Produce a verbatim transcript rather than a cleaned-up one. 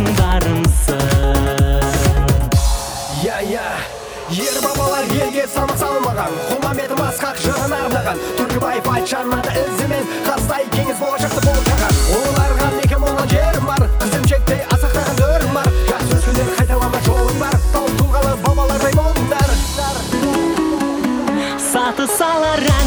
барымсың. Я, я, ер бабалар елге салмақ салмаған, құлмаметі масқақ жырын арнаған, Түркібаев айтжаннады ізімен қаздай кеңес болашақты болжаған. Оларға неке молған жерім бар, қыземшектей асақтаған өрім бар, жас өскендер қайталама жолың бар, тау тұлғалы бабалардай болыңдар. Саты салар ән